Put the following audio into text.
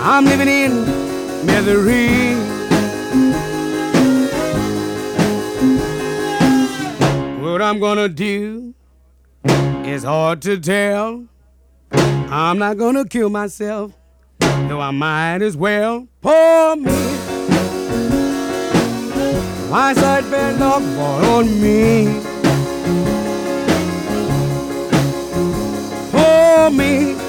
I'm living in misery. What I'm gonna do is hard to tell. I'm not gonna kill myself, though I might as well. Poor me, why such bad luck fall on me? Poor me,